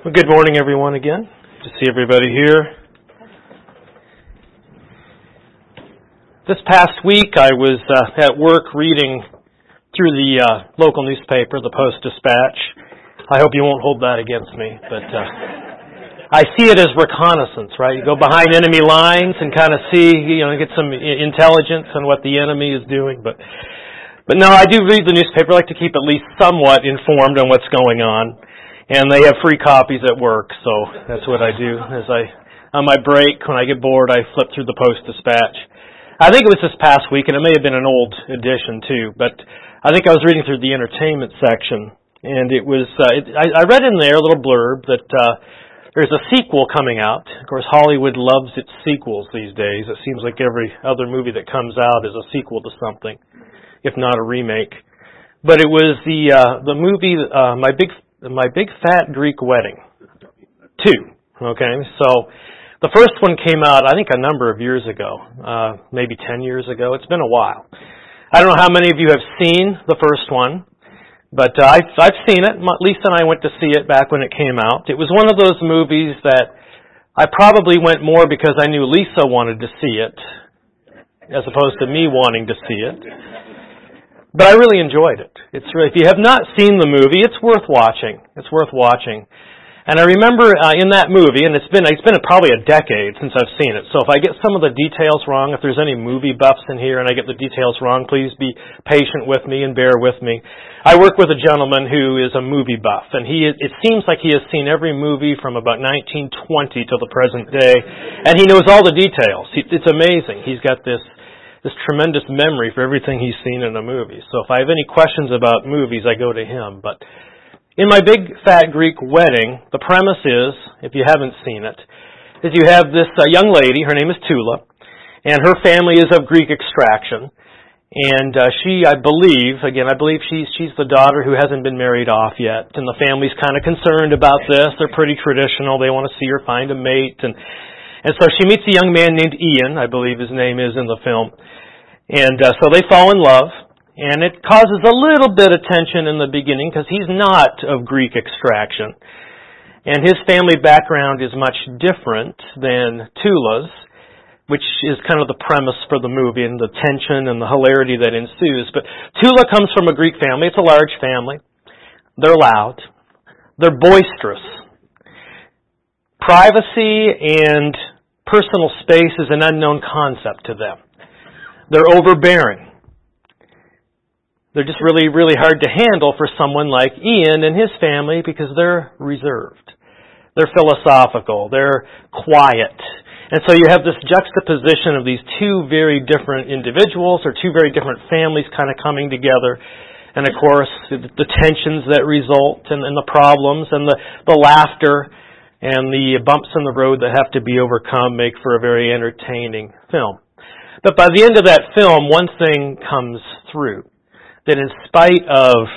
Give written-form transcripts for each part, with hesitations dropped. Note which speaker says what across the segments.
Speaker 1: Well, good morning, everyone, again. Good to see everybody here. This past week, I was at work reading through the local newspaper, the Post-Dispatch. I hope you won't hold that against me, but I see it as reconnaissance, right? You go behind enemy lines and kind of see, get some intelligence on what the enemy is doing. But no, I do read the newspaper. I like to keep at least somewhat informed on what's going on. And they have free copies at work, so that's what I do. On my break, when I get bored, I flip through the Post-Dispatch. I think it was this past week, and it may have been an old edition too, but I think I was reading through the entertainment section, and it was, I read in there a little blurb that there's a sequel coming out. Of course, Hollywood loves its sequels these days. It seems like every other movie that comes out is a sequel to something, if not a remake. But it was the movie, My Big Fat Greek Wedding 2. Okay, so the first one came out, I think, a number of years ago, maybe 10 years ago. It's been a while. I don't know how many of you have seen the first one, but I've seen it. Lisa and I went to see it back when it came out. It was one of those movies that I probably went more because I knew Lisa wanted to see it, as opposed to me wanting to see it. But I really enjoyed it. If you have not seen the movie, it's worth watching. It's worth watching. And I remember in that movie, and it's been probably a decade since I've seen it. So if I get some of the details wrong, if there's any movie buffs in here and I get the details wrong, please be patient with me and bear with me. I work with a gentleman who is a movie buff, and it seems like he has seen every movie from about 1920 to the present day, and he knows all the details. It's amazing. He's got this tremendous memory for everything he's seen in a movie. So if I have any questions about movies, I go to him. But in My Big Fat Greek Wedding, the premise is, if you haven't seen it, is you have this young lady, her name is Tula, and her family is of Greek extraction. And I believe she's the daughter who hasn't been married off yet. And the family's kind of concerned about this. They're pretty traditional. They want to see her find a mate. And so she meets a young man named Ian, I believe his name is in the film. And so they fall in love, and it causes a little bit of tension in the beginning because he's not of Greek extraction. And his family background is much different than Tula's, which is kind of the premise for the movie and the tension and the hilarity that ensues. But Tula comes from a Greek family. It's a large family. They're loud. They're boisterous. Privacy and personal space is an unknown concept to them. They're overbearing. They're just really, really hard to handle for someone like Ian and his family because they're reserved. They're philosophical. They're quiet. And so you have this juxtaposition of these two very different individuals or two very different families kind of coming together. And of course, the tensions that result and the problems and the laughter and the bumps in the road that have to be overcome make for a very entertaining film. But by the end of that film, one thing comes through, that in spite of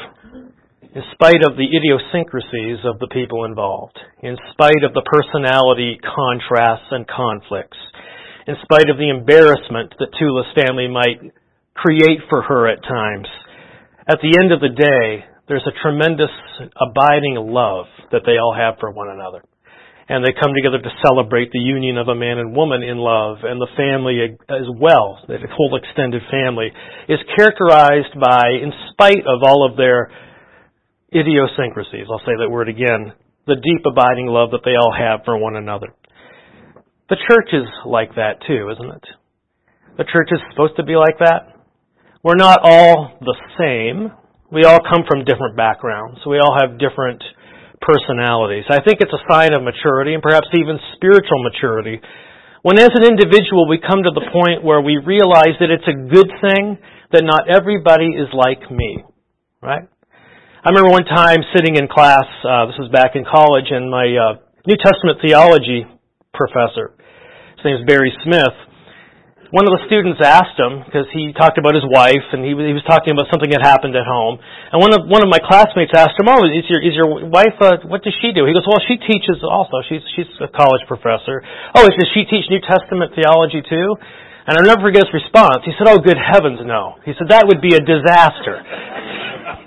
Speaker 1: the idiosyncrasies of the people involved, in spite of the personality contrasts and conflicts, in spite of the embarrassment that Tula's family might create for her at times, at the end of the day, there's a tremendous abiding love that they all have for one another. And they come together to celebrate the union of a man and woman in love, and the family as well, the whole extended family, is characterized by, in spite of all of their idiosyncrasies, I'll say that word again, the deep abiding love that they all have for one another. The church is like that too, isn't it? The church is supposed to be like that. We're not all the same. We all come from different backgrounds. We all have different personalities. I think it's a sign of maturity and perhaps even spiritual maturity when as an individual we come to the point where we realize that it's a good thing that not everybody is like me, right? I remember one time sitting in class, this was back in college, and my New Testament theology professor, his name is Barry Smith, one of the students asked him, because he talked about his wife, and he was talking about something that happened at home. And one of my classmates asked him, "Oh, is your wife? What does she do?" He goes, "Well, she teaches also. She's a college professor." "Oh, does she teach New Testament theology too?" And I'll never forget his response. He said, "Oh, good heavens, no." He said, "That would be a disaster."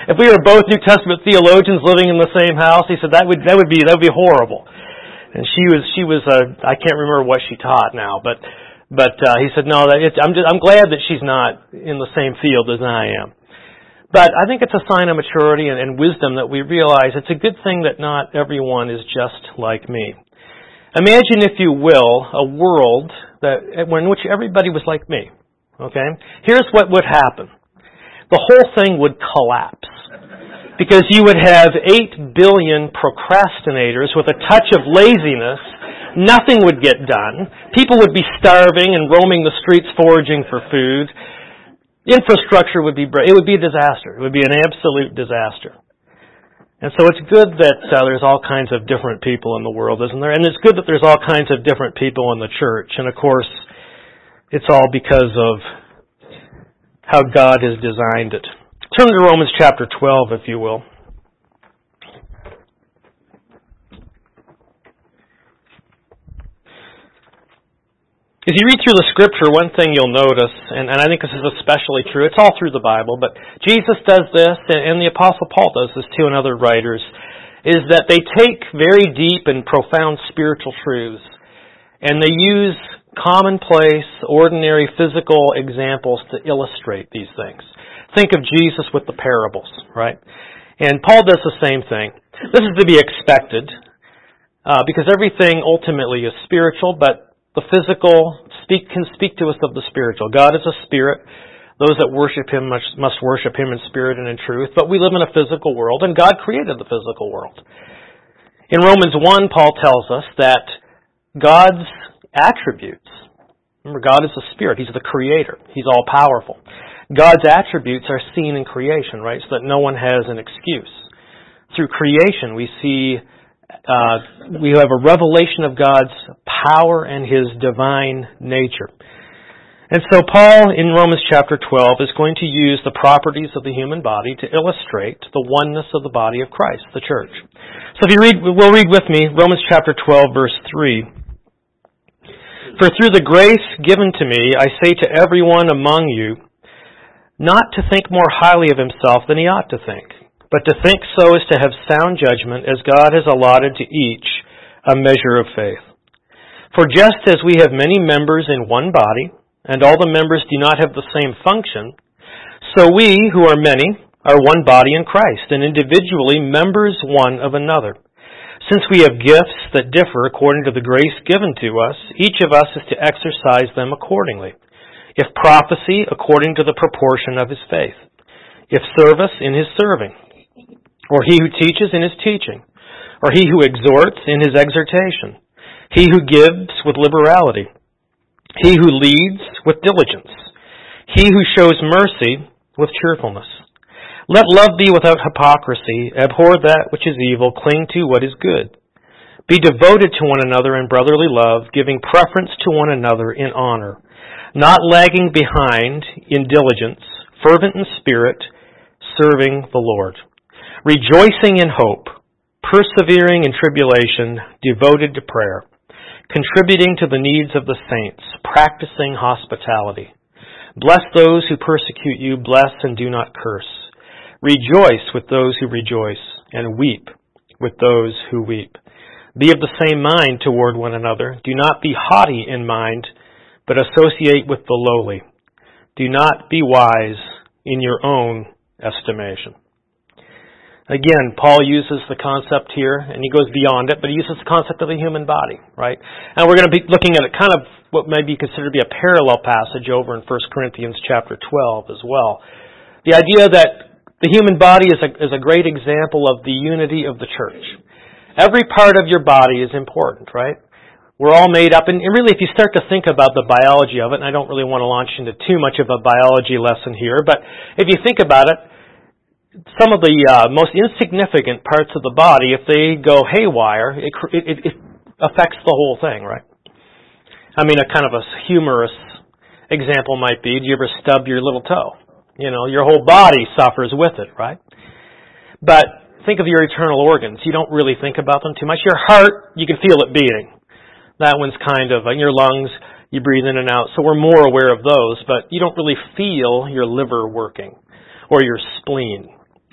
Speaker 1: If we were both New Testament theologians living in the same house, he said that would be horrible. And she was I can't remember what she taught now, but he said no, I'm glad that she's not in the same field as I am. But I think it's a sign of maturity and wisdom that we realize it's a good thing that not everyone is just like me. Imagine, if you will, a world in which everybody was like me. Okay? Here's what would happen. The whole thing would collapse. Because you would have 8 billion procrastinators with a touch of laziness. Nothing would get done. People would be starving and roaming the streets foraging for food. Infrastructure would be a disaster. It would be an absolute disaster. And so it's good that there's all kinds of different people in the world, isn't there? And it's good that there's all kinds of different people in the church. And of course, it's all because of how God has designed it. Turn to Romans chapter 12, if you will. As you read through the Scripture, one thing you'll notice, and I think this is especially true, it's all through the Bible, but Jesus does this, and the Apostle Paul does this too, and other writers, is that they take very deep and profound spiritual truths, and they use commonplace, ordinary, physical examples to illustrate these things. Think of Jesus with the parables, right? And Paul does the same thing. This is to be expected, because everything ultimately is spiritual, but the physical can speak to us of the spiritual. God is a spirit. Those that worship Him must worship Him in spirit and in truth. But we live in a physical world, and God created the physical world. In Romans 1, Paul tells us that God's attributes, remember, God is a spirit. He's the creator. He's all-powerful. God's attributes are seen in creation, right, so that no one has an excuse. Through creation, we have a revelation of God's power and His divine nature. And so Paul, in Romans chapter 12, is going to use the properties of the human body to illustrate the oneness of the body of Christ, the church. So if you we'll read with me Romans chapter 12, verse 3. For through the grace given to me, I say to everyone among you, not to think more highly of himself than he ought to think, but to think so as to have sound judgment, as God has allotted to each a measure of faith. For just as we have many members in one body, and all the members do not have the same function, so we, who are many, are one body in Christ, and individually members one of another. Since we have gifts that differ according to the grace given to us, each of us is to exercise them accordingly. If prophecy, according to the proportion of his faith. If service, in his serving. Or he who teaches, in his teaching. Or he who exhorts, in his exhortation. He who gives, with liberality. He who leads, with diligence. He who shows mercy, with cheerfulness. Let love be without hypocrisy. Abhor that which is evil. Cling to what is good. Be devoted to one another in brotherly love, giving preference to one another in honor. Not lagging behind in diligence, fervent in spirit, serving the Lord. Rejoicing in hope, persevering in tribulation, devoted to prayer. Contributing to the needs of the saints, practicing hospitality. Bless those who persecute you, bless and do not curse. Rejoice with those who rejoice, and weep with those who weep. Be of the same mind toward one another. Do not be haughty in mind, but associate with the lowly. Do not be wise in your own estimation. Again, Paul uses the concept here, and he goes beyond it, but he uses the concept of the human body, right? And we're going to be looking at it kind of what may be considered to be a parallel passage over in 1 Corinthians chapter 12 as well. The idea that the human body is a great example of the unity of the church. Every part of your body is important, right? We're all made up, and really if you start to think about the biology of it, and I don't really want to launch into too much of a biology lesson here, but if you think about it, some of the most insignificant parts of the body, if they go haywire, it affects the whole thing, right? I mean, a kind of a humorous example might be, do you ever stub your little toe? You know, your whole body suffers with it, right? But think of your internal organs. You don't really think about them too much. Your heart, you can feel it beating. That one's kind of, your lungs, you breathe in and out. So we're more aware of those, but you don't really feel your liver working or your spleen.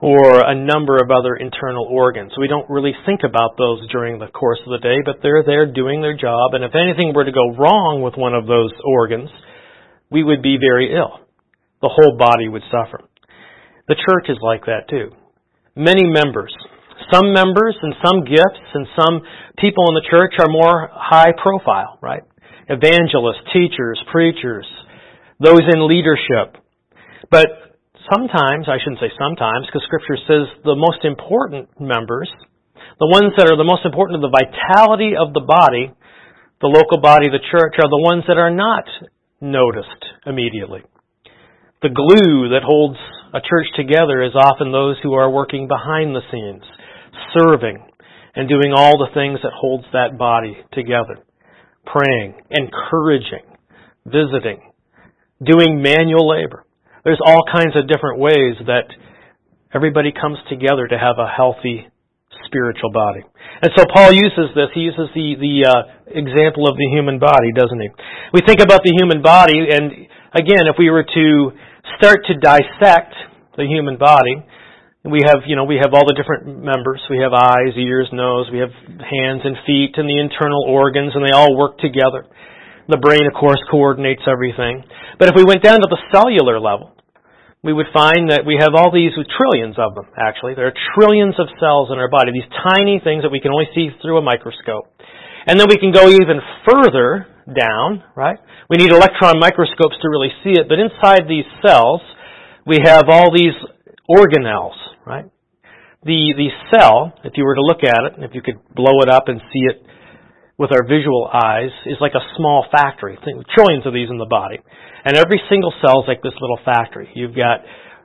Speaker 1: or a number of other internal organs. We don't really think about those during the course of the day, but they're there doing their job, and if anything were to go wrong with one of those organs, we would be very ill. The whole body would suffer. The church is like that too. Many members. Some members and some gifts and some people in the church are more high profile, right? Evangelists, teachers, preachers, those in leadership. But sometimes, I shouldn't say sometimes, because Scripture says the most important members, the ones that are the most important to the vitality of the body, the local body, the church, are the ones that are not noticed immediately. The glue that holds a church together is often those who are working behind the scenes, serving, and doing all the things that holds that body together. Praying, encouraging, visiting, doing manual labor. There's all kinds of different ways that everybody comes together to have a healthy spiritual body. And so Paul uses this. He uses the example of the human body, doesn't he? We think about the human body, and again, if we were to start to dissect the human body, we have all the different members. We have eyes, ears, nose. We have hands and feet and the internal organs, and they all work together. The brain, of course, coordinates everything. But if we went down to the cellular level, we would find that we have all these, trillions of them, actually. There are trillions of cells in our body, these tiny things that we can only see through a microscope. And then we can go even further down, right? We need electron microscopes to really see it, but inside these cells, we have all these organelles, right? The cell, if you were to look at it, if you could blow it up and see it with our visual eyes, is like a small factory. Trillions of these in the body. And every single cell is like this little factory. You've got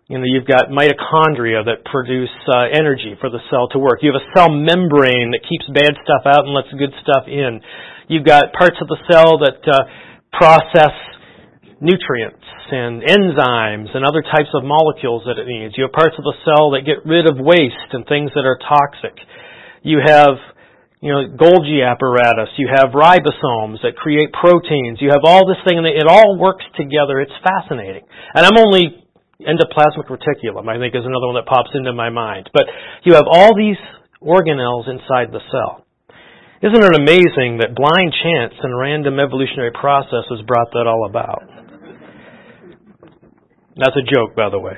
Speaker 1: mitochondria that produce energy for the cell to work. You have a cell membrane that keeps bad stuff out and lets good stuff in. You've got parts of the cell that process nutrients and enzymes and other types of molecules that it needs. You have parts of the cell that get rid of waste and things that are toxic. You have Golgi apparatus, you have ribosomes that create proteins, you have all this thing, and it all works together. It's fascinating. And I'm only endoplasmic reticulum, I think, is another one that pops into my mind. But you have all these organelles inside the cell. Isn't it amazing that blind chance and random evolutionary processes brought that all about? That's a joke, by the way.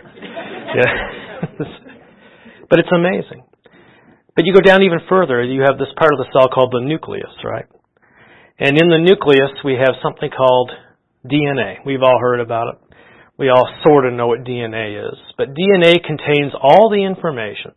Speaker 1: Yeah. But it's amazing. But you go down even further, you have this part of the cell called the nucleus, right? And in the nucleus, we have something called DNA. We've all heard about it. We all sort of know what DNA is. But DNA contains all the information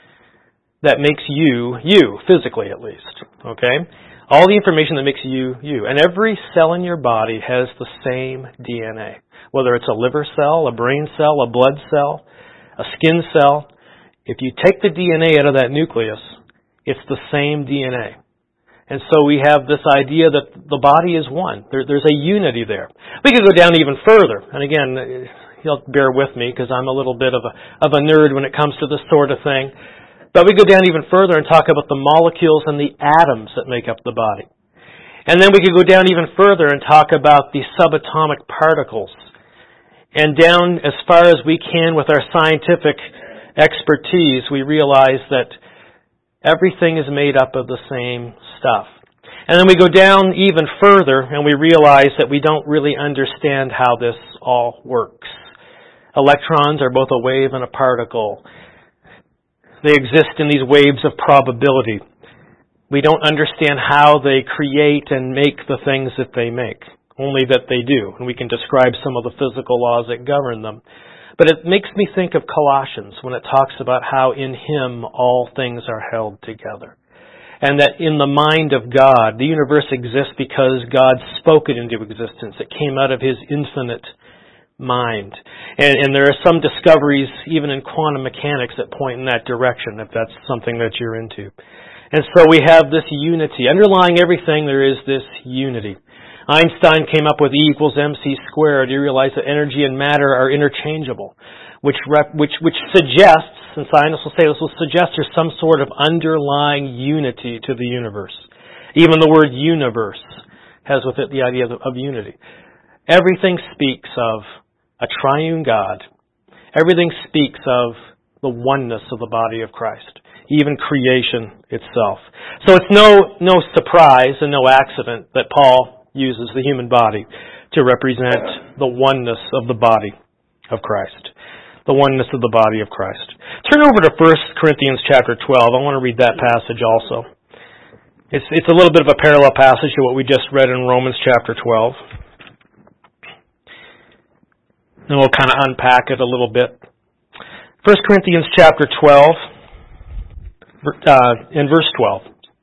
Speaker 1: that makes you, physically at least, okay? All the information that makes you. And every cell in your body has the same DNA. Whether it's a liver cell, a brain cell, a blood cell, a skin cell. If you take the DNA out of that nucleus, it's the same DNA. And so we have this idea that the body is one. There's a unity there. We could go down even further. And again, you'll bear with me because I'm a little bit of a nerd when it comes to this sort of thing. But we go down even further and talk about the molecules and the atoms that make up the body. And then we could go down even further and talk about the subatomic particles. And down as far as we can with our scientific expertise, we realize that everything is made up of the same stuff. And then we go down even further and we realize that we don't really understand how this all works. Electrons are both a wave and a particle. They exist in these waves of probability. We don't understand how they create and make the things that they make, only that they do. And we can describe some of the physical laws that govern them. But it makes me think of Colossians when it talks about how in Him all things are held together. And that in the mind of God, the universe exists because God spoke it into existence. It came out of His infinite mind. And there are some discoveries, even in quantum mechanics, that point in that direction, if that's something that you're into. And so we have this unity. Underlying everything, there is this unity. Einstein came up with E equals mc squared. You realize that energy and matter are interchangeable, which suggests, and scientists will say this, will suggest there's some sort of underlying unity to the universe. Even the word universe has with it the idea of unity. Everything speaks of a triune God. Everything speaks of the oneness of the body of Christ, even creation itself. So it's no surprise and no accident that Paul uses the human body to represent the oneness of the body of Christ. The oneness of the body of Christ. Turn over to 1 Corinthians chapter 12. I want to read that passage also. It's a little bit of a parallel passage to what we just read in Romans chapter 12. And we'll kind of unpack it a little bit. 1 Corinthians chapter 12, in verse 12.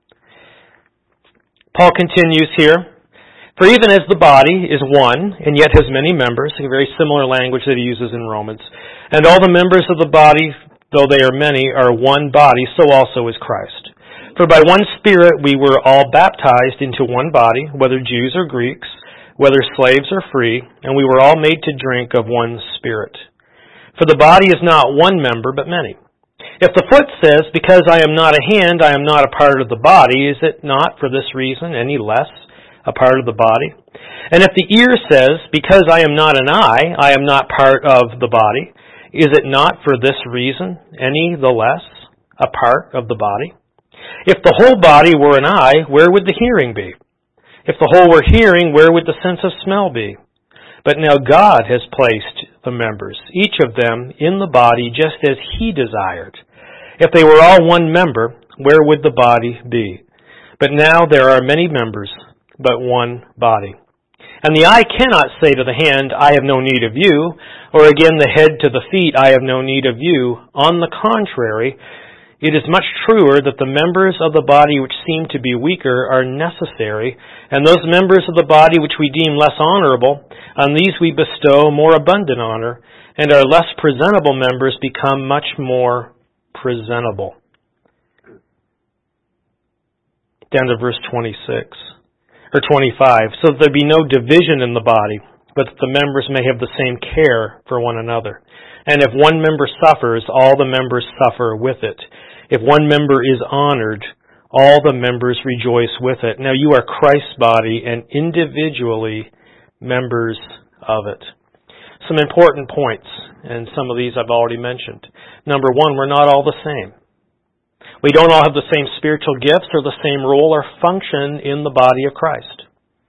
Speaker 1: Paul continues here. For even as the body is one, and yet has many members, a very similar language that he uses in Romans, and all the members of the body, though they are many, are one body, so also is Christ. For by one Spirit we were all baptized into one body, whether Jews or Greeks, whether slaves or free, and we were all made to drink of one Spirit. For the body is not one member, but many. If the foot says, because I am not a hand, I am not a part of the body, is it not for this reason any less a part of the body? And if the ear says, because I am not an eye, I am not part of the body, is it not for this reason any the less a part of the body? If the whole body were an eye, where would the hearing be? If the whole were hearing, where would the sense of smell be? But now God has placed the members, each of them, in the body just as He desired. If they were all one member, where would the body be? But now there are many members, but one body. And the eye cannot say to the hand, I have no need of you, or again the head to the feet, I have no need of you. On the contrary, it is much truer that the members of the body which seem to be weaker are necessary, and those members of the body which we deem less honorable, on these we bestow more abundant honor, and our less presentable members become much more presentable. Down to verse 26. Or 25, so that there be no division in the body, but that the members may have the same care for one another. And if one member suffers, all the members suffer with it. If one member is honored, all the members rejoice with it. Now you are Christ's body and individually members of it. Some important points, and some of these I've already mentioned. Number one, we're not all the same. We don't all have the same spiritual gifts or the same role or function in the body of Christ.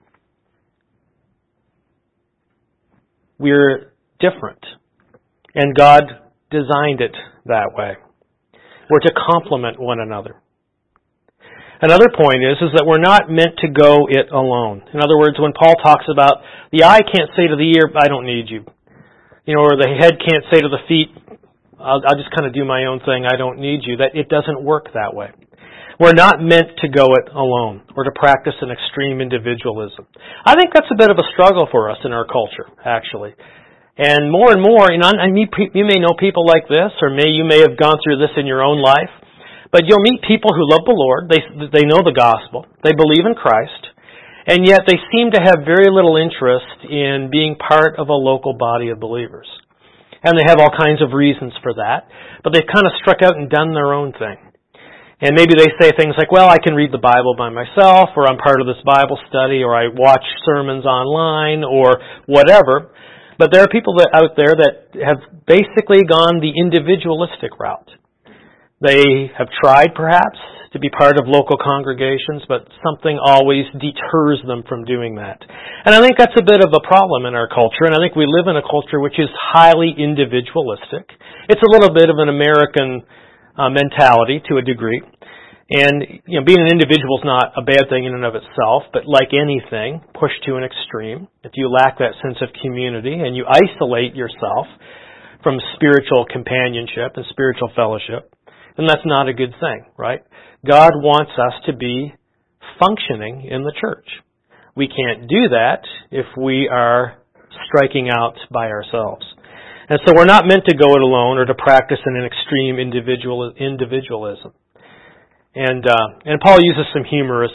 Speaker 1: We're different. And God designed it that way. We're to complement one another. Another point is that we're not meant to go it alone. In other words, when Paul talks about the eye can't say to the ear, I don't need you. Or the head can't say to the feet, I'll just kind of do my own thing. I don't need you. That it doesn't work that way. We're not meant to go it alone or to practice an extreme individualism. I think that's a bit of a struggle for us in our culture, actually. And more, you may know people like this, or you may have gone through this in your own life. But you'll meet people who love the Lord. They know the gospel. They believe in Christ. And yet they seem to have very little interest in being part of a local body of believers. And they have all kinds of reasons for that. But they've kind of struck out and done their own thing. And maybe they say things like, well, I can read the Bible by myself, or I'm part of this Bible study, or I watch sermons online, or whatever. But there are people out there that have basically gone the individualistic route. They have tried, perhaps, to be part of local congregations, but something always deters them from doing that. And I think that's a bit of a problem in our culture, and I think we live in a culture which is highly individualistic. It's a little bit of an American mentality to a degree. And being an individual is not a bad thing in and of itself, but like anything, pushed to an extreme, if you lack that sense of community and you isolate yourself from spiritual companionship and spiritual fellowship, then that's not a good thing, right? God wants us to be functioning in the church. We can't do that if we are striking out by ourselves. And so we're not meant to go it alone or to practice in an extreme individualism. And Paul uses some humorous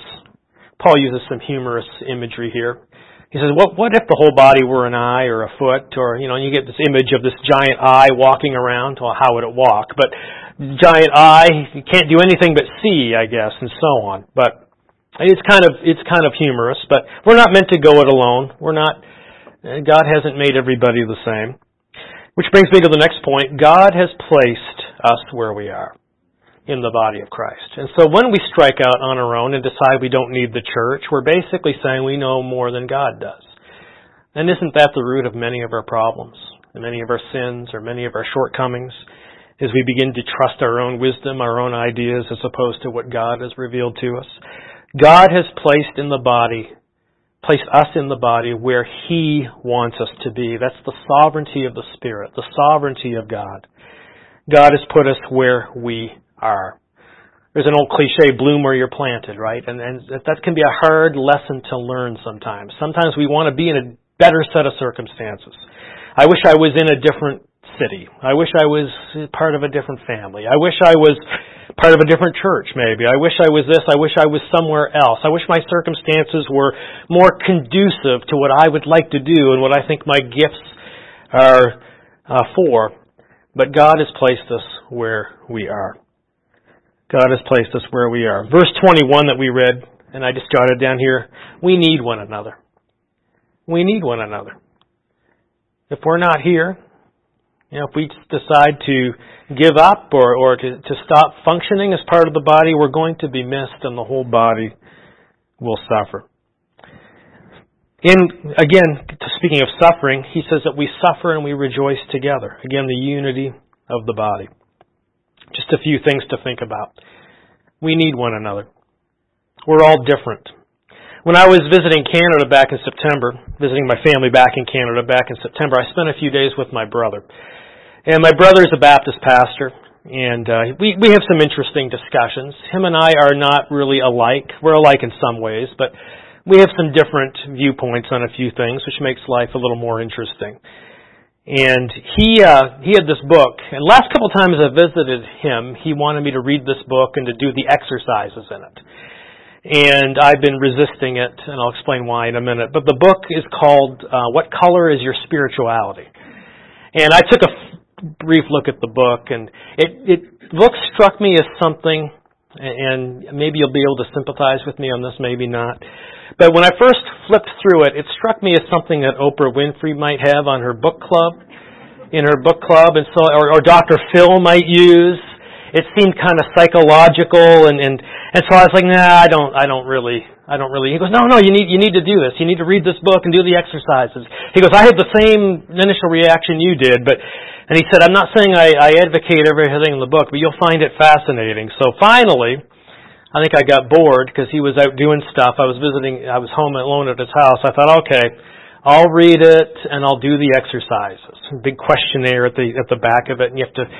Speaker 1: imagery here. He says, what if the whole body were an eye or a foot, or you get this image of this giant eye walking around. Well, how would it walk? But giant eye, you can't do anything but see, I guess, and so on. But it's kind of humorous. But we're not meant to go it alone. God hasn't made everybody the same. Which brings me to the next point. God has placed us where we are in the body of Christ. And so when we strike out on our own and decide we don't need the church, we're basically saying we know more than God does. And isn't that the root of many of our problems, and many of our sins, or many of our shortcomings, as we begin to trust our own wisdom, our own ideas, as opposed to what God has revealed to us? God has placed us in the body where He wants us to be. That's the sovereignty of the Spirit, the sovereignty of God. God has put us where we are. There's an old cliche, bloom where you're planted, right? And that can be a hard lesson to learn sometimes. Sometimes we want to be in a better set of circumstances. I wish I was in a different city. I wish I was part of a different family. I wish I was part of a different church, maybe. I wish I was this. I wish I was somewhere else. I wish my circumstances were more conducive to what I would like to do and what I think my gifts are for. But God has placed us where we are. God has placed us where we are. Verse 21 that we read, and I just jotted down here, we need one another. We need one another. If we're not here, if we decide to give up or to stop functioning as part of the body, we're going to be missed and the whole body will suffer. Again, speaking of suffering, he says that we suffer and we rejoice together. Again, the unity of the body. Just a few things to think about. We need one another. We're all different. When I was visiting Canada back in September, visiting my family back in Canada back in September, I spent a few days with my brother. And my brother is a Baptist pastor, and we have some interesting discussions. Him and I are not really alike. We're alike in some ways, but we have some different viewpoints on a few things, which makes life a little more interesting. And he had this book, and last couple of times I visited him, he wanted me to read this book and to do the exercises in it. And I've been resisting it, and I'll explain why in a minute. But the book is called What Color is Your Spirituality? And I took a brief look at the book, and it struck me as something, and maybe you'll be able to sympathize with me on this, maybe not. But when I first flipped through it, it struck me as something that Oprah Winfrey might have on her book club, and so or Dr. Phil might use. It seemed kind of psychological, and so I was like, nah, I don't really. He goes, no, you need to do this. You need to read this book and do the exercises. He goes, I had the same initial reaction you did, and he said, I'm not saying I advocate everything in the book, but you'll find it fascinating. So finally, I think I got bored because he was out doing stuff. I was home alone at his house. I thought, okay, I'll read it and I'll do the exercises. Big questionnaire at the back of it, and you have to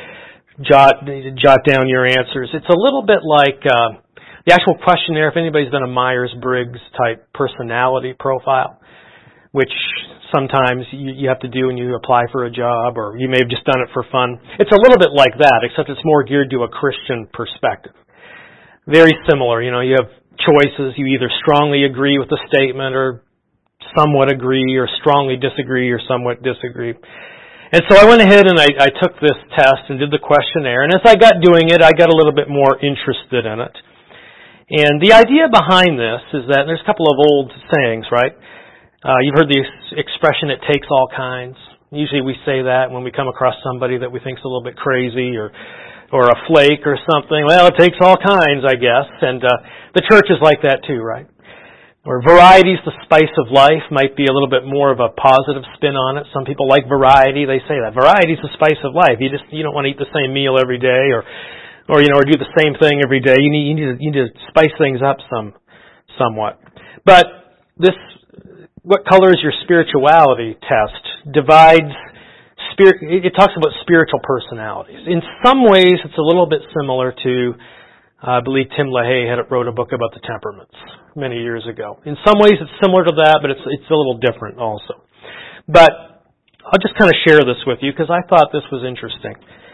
Speaker 1: jot down your answers. It's a little bit like the actual questionnaire, if anybody's done a Myers-Briggs type personality profile, which sometimes you have to do when you apply for a job, or you may have just done it for fun. It's a little bit like that, except it's more geared to a Christian perspective. Very similar. You have choices. You either strongly agree with the statement or somewhat agree, or strongly disagree or somewhat disagree. And so I went ahead and I took this test and did the questionnaire. And as I got doing it, I got a little bit more interested in it. And the idea behind this is that there's a couple of old sayings, right? You've heard the expression, it takes all kinds. Usually we say that when we come across somebody that we think is a little bit crazy or a flake or something. Well, it takes all kinds, I guess. And the church is like that too, right? Or variety's the spice of life might be a little bit more of a positive spin on it. Some people like variety. They say that variety's the spice of life. You don't want to eat the same meal every day, or do the same thing every day. You need to spice things up somewhat. But this, what color is your spirituality test, divides spirit. It talks about spiritual personalities. In some ways, it's a little bit similar to, I believe Tim LaHaye wrote a book about the temperaments many years ago. In some ways it's similar to that, but it's a little different also. But I'll just kind of share this with you because I thought this was interesting.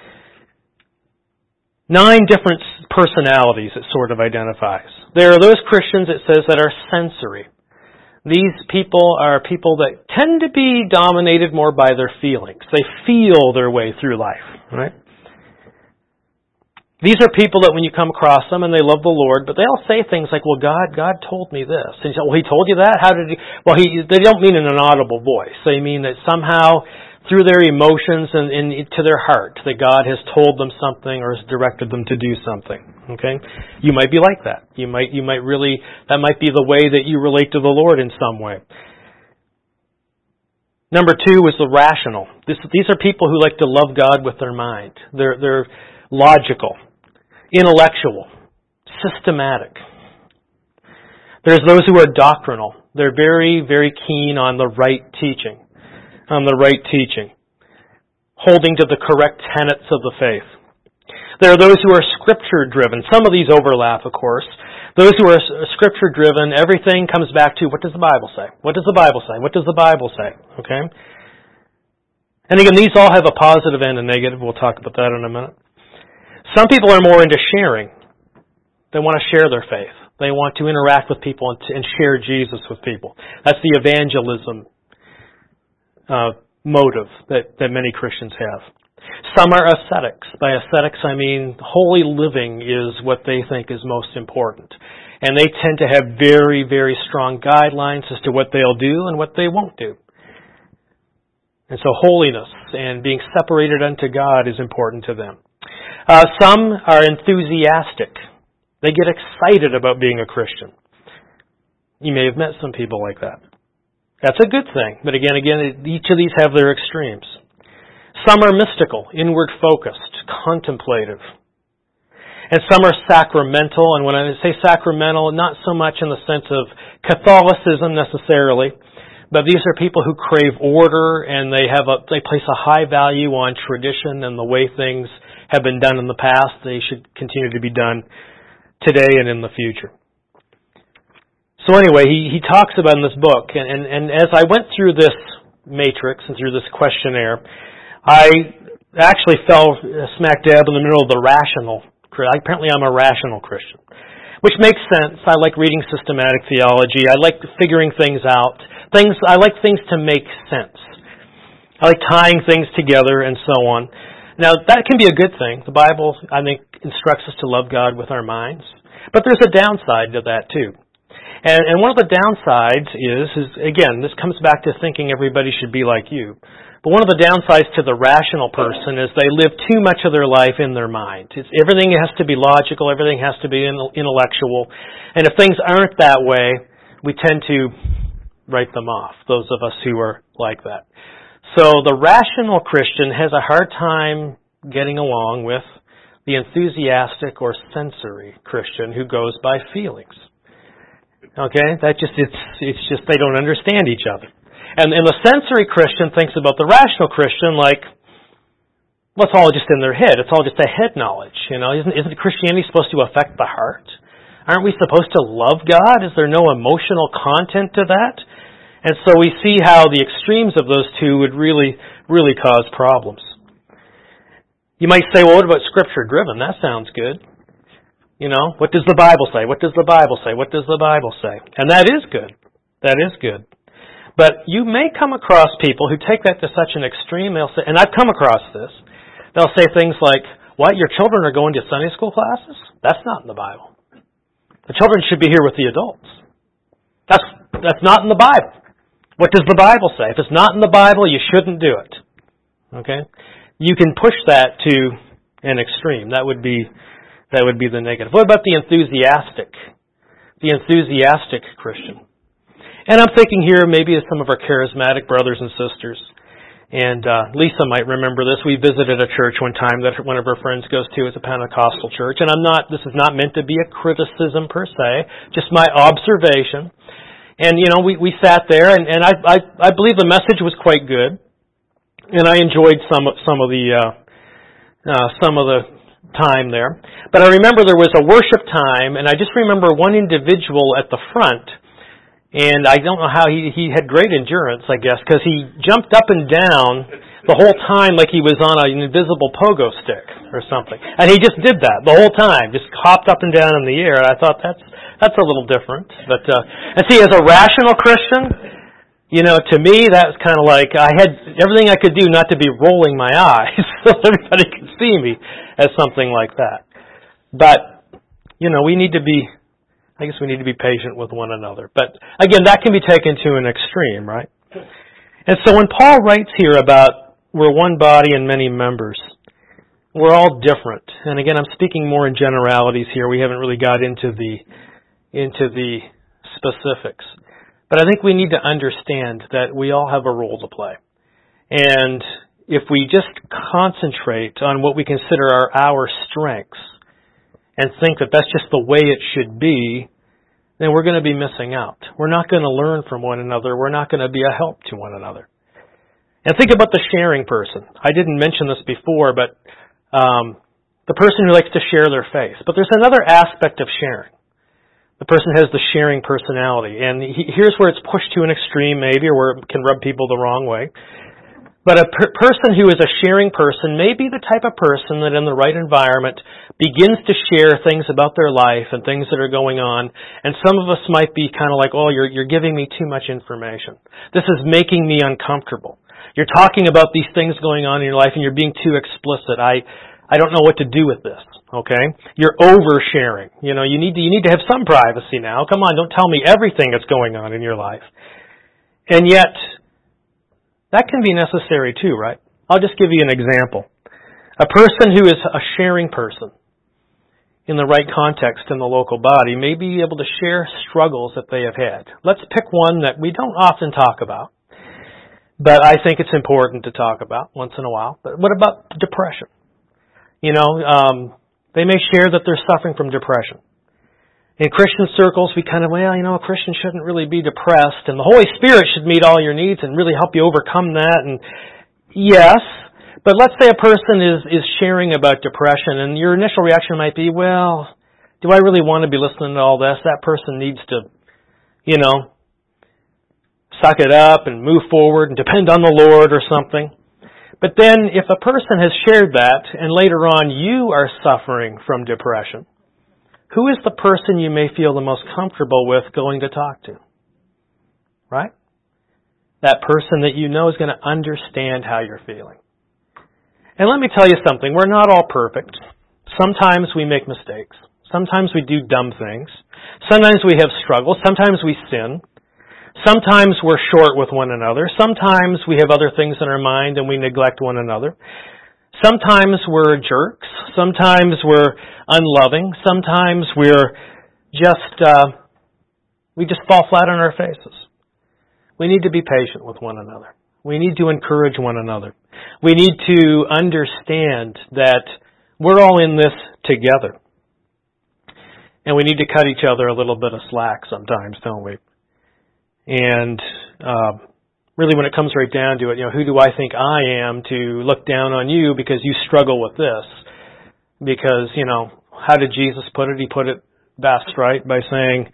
Speaker 1: 9 different personalities it sort of identifies. There are those Christians, it says, that are sensory. These people are people that tend to be dominated more by their feelings. They feel their way through life, right? These are people that when you come across them and they love the Lord, but they all say things like, well, God told me this. And you say, well, He told you that? How did He? Well, they don't mean in an audible voice. They mean that somehow through their emotions and to their heart that God has told them something or has directed them to do something. Okay? You might be like that. You might really, that might be the way that you relate to the Lord in some way. Number 2 is the rational. These are people who like to love God with their mind. They're logical, intellectual, systematic. There's those who are doctrinal. They're very, very keen on the right teaching. Holding to the correct tenets of the faith. There are those who are Scripture-driven. Some of these overlap, of course. Those who are Scripture-driven, everything comes back to, what does the Bible say? What does the Bible say? What does the Bible say? Okay? And again, these all have a positive and a negative. We'll talk about that in a minute. Some people are more into sharing. They want to share their faith. They want to interact with people and share Jesus with people. That's the evangelism motive that many Christians have. Some are ascetics. By ascetics, I mean holy living is what they think is most important. And they tend to have very, very strong guidelines as to what they'll do and what they won't do. And so holiness and being separated unto God is important to them. Some are enthusiastic. They get excited about being a Christian. You may have met some people like that. That's a good thing. But again, each of these have their extremes. Some are mystical, inward-focused, contemplative. And some are sacramental. And when I say sacramental, not so much in the sense of Catholicism necessarily, but these are people who crave order and they place a high value on tradition and the way things have been done in the past. They should continue to be done today and in the future. So anyway, he talks about in this book, and as I went through this matrix and through this questionnaire, I actually fell smack dab in the middle of the rational. Apparently I'm a rational Christian, which makes sense. I like reading systematic theology. I like figuring things out. I like things to make sense. I like tying things together and so on. Now, that can be a good thing. The Bible, I think, instructs us to love God with our minds. But there's a downside to that, too. And one of the downsides is, again, this comes back to thinking everybody should be like you. But one of the downsides to the rational person is they live too much of their life in their mind. Everything has to be logical, everything has to be intellectual. And if things aren't that way, we tend to write them off, those of us who are like that. So the rational Christian has a hard time getting along with the enthusiastic or sensory Christian who goes by feelings. Okay? It's just they don't understand each other. And the sensory Christian thinks about the rational Christian like, well, it's all just in their head. It's all just a head knowledge. You know, isn't Christianity supposed to affect the heart? Aren't we supposed to love God? Is there no emotional content to that? And so we see how the extremes of those two would really, really cause problems. You might say, well, what about Scripture-driven? That sounds good. You know, what does the Bible say? What does the Bible say? What does the Bible say? And that is good. That is good. But you may come across people who take that to such an extreme, they'll say, and I've come across this, they'll say things like, what, your children are going to Sunday school classes? That's not in the Bible. The children should be here with the adults. That's not in the Bible. What does the Bible say? If it's not in the Bible, you shouldn't do it. Okay? You can push that to an extreme. That would be the negative. What about the enthusiastic Christian? And I'm thinking here maybe of some of our charismatic brothers and sisters. And Lisa might remember this. We visited a church one time that one of her friends goes to. It's a Pentecostal church. And this is not meant to be a criticism per se, just my observation. And, you know, we sat there, and I believe the message was quite good. And I enjoyed some of the time there. But I remember there was a worship time, and I just remember one individual at the front, and I don't know how he had great endurance, I guess, because he jumped up and down the whole time like he was on an invisible pogo stick or something. And he just did that the whole time, just hopped up and down in the air. And I thought that's a little different. But and see, as a rational Christian, you know, to me that's kind of like I had everything I could do not to be rolling my eyes so everybody could see me as something like that. But you know, we need to be patient with one another. But again, that can be taken to an extreme, right? And so when Paul writes here about we're one body and many members. We're all different. And again, I'm speaking more in generalities here. We haven't really got into the specifics. But I think we need to understand that we all have a role to play. And if we just concentrate on what we consider are our strengths and think that that's just the way it should be, then we're going to be missing out. We're not going to learn from one another. We're not going to be a help to one another. And think about the sharing person. I didn't mention this before, but the person who likes to share their faith. But there's another aspect of sharing. The person has the sharing personality. And here's where it's pushed to an extreme maybe, or where it can rub people the wrong way. But a person who is a sharing person may be the type of person that in the right environment begins to share things about their life and things that are going on. And some of us might be kind of like, oh, you're giving me too much information. This is making me uncomfortable. You're talking about these things going on in your life and you're being too explicit. I don't know what to do with this. Okay? You're oversharing. You need to have some privacy now. Come on, don't tell me everything that's going on in your life. And yet, that can be necessary too, right? I'll just give you an example. A person who is a sharing person in the right context in the local body may be able to share struggles that they have had. Let's pick one that we don't often talk about, but I think it's important to talk about once in a while. But what about depression? They may share that they're suffering from depression. In Christian circles, we kind of, a Christian shouldn't really be depressed, and the Holy Spirit should meet all your needs and really help you overcome that. And yes, but let's say a person is sharing about depression, and your initial reaction might be, well, do I really want to be listening to all this? That person needs to, suck it up and move forward and depend on the Lord or something. But then if a person has shared that, and later on you are suffering from depression, who is the person you may feel the most comfortable with going to talk to? Right? That person that you know is going to understand how you're feeling. And let me tell you something. We're not all perfect. Sometimes we make mistakes. Sometimes we do dumb things. Sometimes we have struggles. Sometimes we sin. Sometimes we're short with one another. Sometimes we have other things in our mind and we neglect one another. Sometimes we're jerks. Sometimes we're unloving. Sometimes we're we just fall flat on our faces. We need to be patient with one another. We need to encourage one another. We need to understand that we're all in this together. And we need to cut each other a little bit of slack sometimes, don't we? And really when it comes right down to it, who do I think I am to look down on you because you struggle with this? Because, how did Jesus put it? He put it best, right? By saying,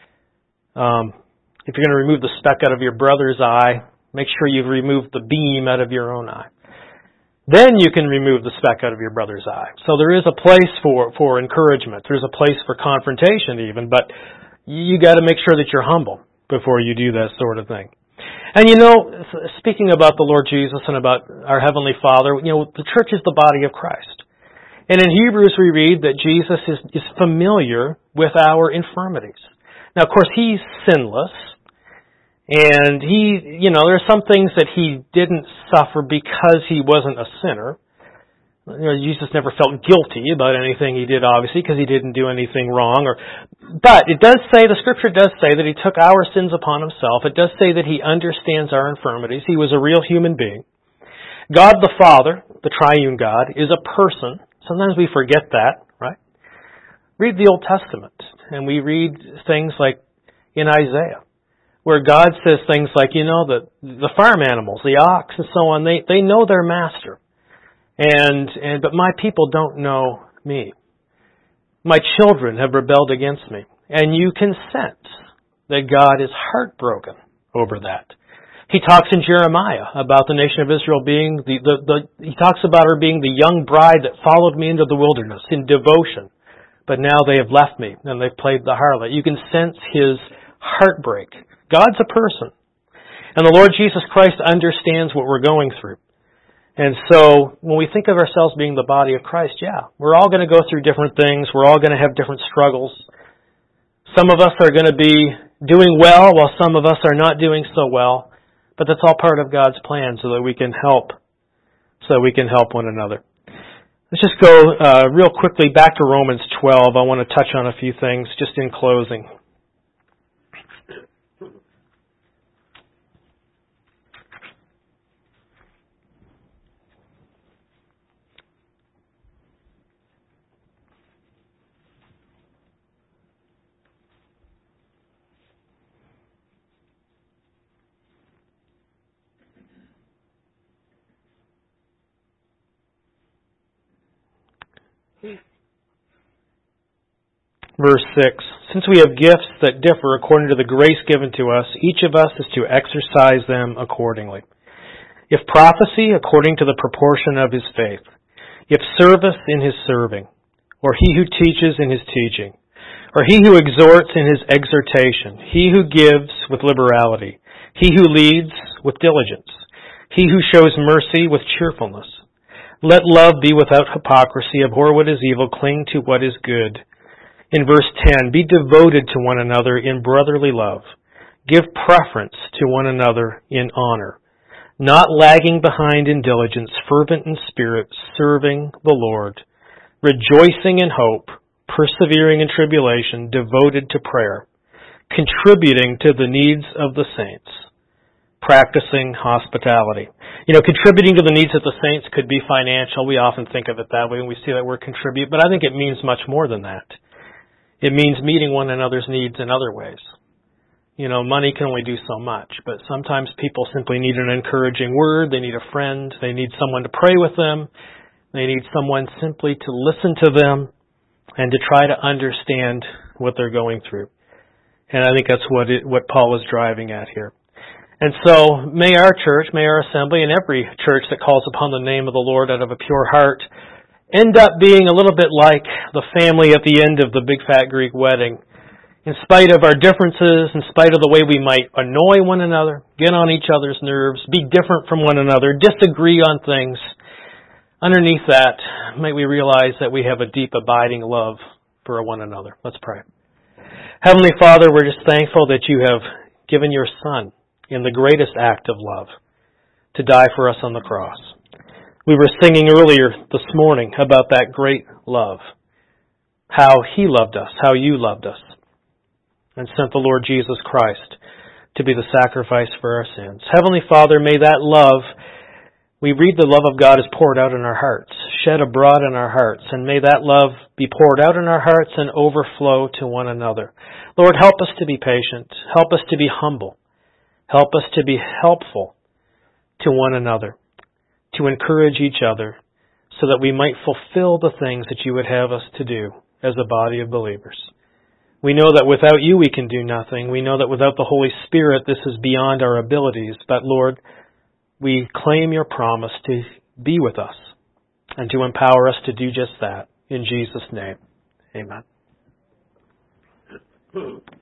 Speaker 1: if you're going to remove the speck out of your brother's eye, make sure you've removed the beam out of your own eye. Then you can remove the speck out of your brother's eye. So there is a place for encouragement. There's a place for confrontation even, but you got to make sure that you're humble before you do that sort of thing. And speaking about the Lord Jesus and about our Heavenly Father, the church is the body of Christ. And in Hebrews we read that Jesus is familiar with our infirmities. Now, of course, He's sinless. And there are some things that He didn't suffer because He wasn't a sinner. Jesus never felt guilty about anything He did, obviously, because He didn't do anything wrong. But it does say, the Scripture does say that He took our sins upon Himself. It does say that He understands our infirmities. He was a real human being. God the Father, the triune God, is a person. Sometimes we forget that, right? Read the Old Testament, and we read things like in Isaiah, where God says things like, the farm animals, the ox and so on, they know their master. But my people don't know me. My children have rebelled against me. And you can sense that God is heartbroken over that. He talks in Jeremiah about the nation of Israel being he talks about her being the young bride that followed me into the wilderness in devotion. But now they have left me and they've played the harlot. You can sense His heartbreak. God's a person. And the Lord Jesus Christ understands what we're going through. And so, when we think of ourselves being the body of Christ, we're all going to go through different things. We're all going to have different struggles. Some of us are going to be doing well, while some of us are not doing so well. But that's all part of God's plan so that we can help so we can help one another. Let's just go real quickly back to Romans 12. I want to touch on a few things just in closing. Verse 6, since we have gifts that differ according to the grace given to us, each of us is to exercise them accordingly. If prophecy, according to the proportion of his faith. If service, in his serving. Or he who teaches, in his teaching. Or he who exhorts, in his exhortation. He who gives, with liberality. He who leads, with diligence. He who shows mercy, with cheerfulness. Let love be without hypocrisy. Abhor what is evil. Cling to what is good. In verse 10, be devoted to one another in brotherly love. Give preference to one another in honor. Not lagging behind in diligence, fervent in spirit, serving the Lord. Rejoicing in hope, persevering in tribulation, devoted to prayer. Contributing to the needs of the saints. Practicing hospitality. Contributing to the needs of the saints could be financial. We often think of it that way when we see that word contribute, but I think it means much more than that. It means meeting one another's needs in other ways. Money can only do so much, but sometimes people simply need an encouraging word. They need a friend. They need someone to pray with them. They need someone simply to listen to them and to try to understand what they're going through. And I think that's what Paul was driving at here. And so may our church, may our assembly, and every church that calls upon the name of the Lord out of a pure heart end up being a little bit like the family at the end of the big fat Greek wedding. In spite of our differences, in spite of the way we might annoy one another, get on each other's nerves, be different from one another, disagree on things, underneath that, may we realize that we have a deep abiding love for one another. Let's pray. Heavenly Father, we're just thankful that you have given your Son in the greatest act of love to die for us on the cross. We were singing earlier this morning about that great love, how He loved us, how you loved us, and sent the Lord Jesus Christ to be the sacrifice for our sins. Heavenly Father, may that love, we read the love of God is poured out in our hearts, shed abroad in our hearts, and may that love be poured out in our hearts and overflow to one another. Lord, help us to be patient, help us to be humble, help us to be helpful to one another, to encourage each other, so that we might fulfill the things that you would have us to do as a body of believers. We know that without you we can do nothing. We know that without the Holy Spirit this is beyond our abilities. But Lord, we claim your promise to be with us and to empower us to do just that. In Jesus' name, amen.